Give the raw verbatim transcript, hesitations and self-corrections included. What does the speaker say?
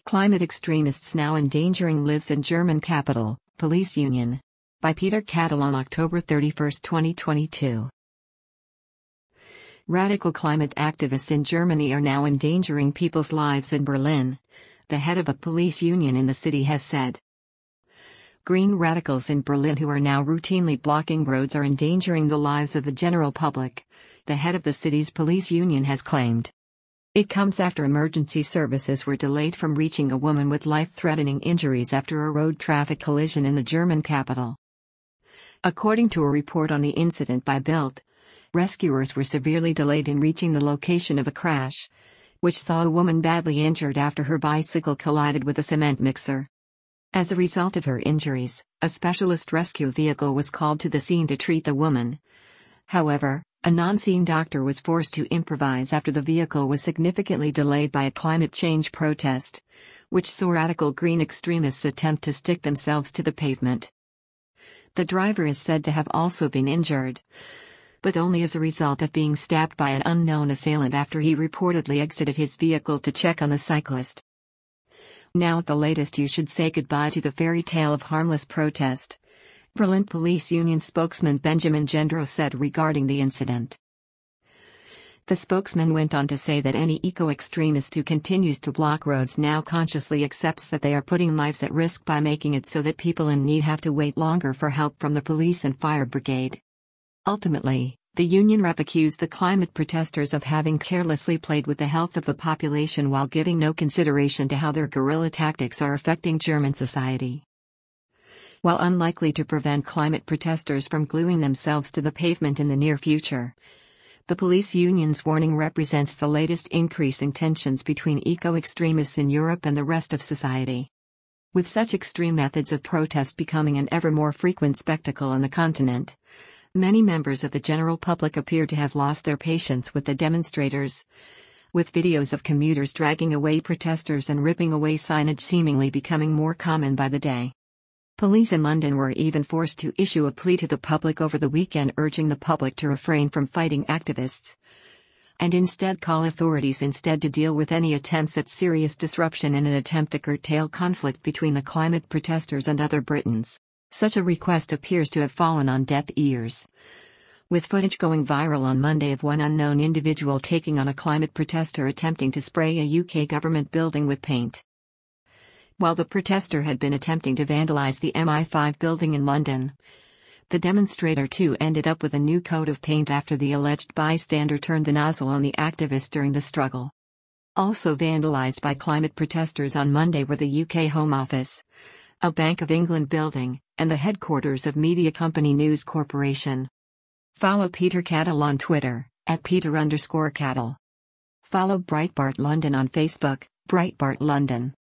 Climate extremists now endangering lives in German capital, police union. By Peter Kattel on October thirty-first, twenty twenty-two. Radical climate activists in Germany are now endangering people's lives in Berlin, the head of a police union in the city has said. Green radicals in Berlin who are now routinely blocking roads are endangering the lives of the general public, the head of the city's police union has claimed. It comes after emergency services were delayed from reaching a woman with life-threatening injuries after a road traffic collision in the German capital. According to a report on the incident by Bild, rescuers were severely delayed in reaching the location of a crash, which saw a woman badly injured after her bicycle collided with a cement mixer. As a result of her injuries, a specialist rescue vehicle was called to the scene to treat the woman. However, a non-scene doctor was forced to improvise after the vehicle was significantly delayed by a climate change protest, which saw radical green extremists attempt to stick themselves to the pavement. The driver is said to have also been injured, but only as a result of being stabbed by an unknown assailant after he reportedly exited his vehicle to check on the cyclist. Now at the latest, you should say goodbye to the fairy tale of harmless protest, Berlin Police Union spokesman Benjamin Gendreau said regarding the incident. The spokesman went on to say that any eco-extremist who continues to block roads now consciously accepts that they are putting lives at risk by making it so that people in need have to wait longer for help from the police and fire brigade. Ultimately, the union rep accused the climate protesters of having carelessly played with the health of the population while giving no consideration to how their guerrilla tactics are affecting German society. While unlikely to prevent climate protesters from gluing themselves to the pavement in the near future, the police union's warning represents the latest increase in tensions between eco-extremists in Europe and the rest of society. With such extreme methods of protest becoming an ever more frequent spectacle on the continent, many members of the general public appear to have lost their patience with the demonstrators, with videos of commuters dragging away protesters and ripping away signage seemingly becoming more common by the day. Police in London were even forced to issue a plea to the public over the weekend urging the public to refrain from fighting activists and instead call authorities instead to deal with any attempts at serious disruption in an attempt to curtail conflict between the climate protesters and other Britons. Such a request appears to have fallen on deaf ears, with footage going viral on Monday of one unknown individual taking on a climate protester attempting to spray a U K government building with paint. While the protester had been attempting to vandalise the M I five building in London, the demonstrator too ended up with a new coat of paint after the alleged bystander turned the nozzle on the activist during the struggle. Also vandalised by climate protesters on Monday were the U K Home Office, a Bank of England building, and the headquarters of media company News Corporation. Follow Peter Kattel on Twitter, at Peter underscore Kattel. Follow Breitbart London on Facebook, Breitbart London.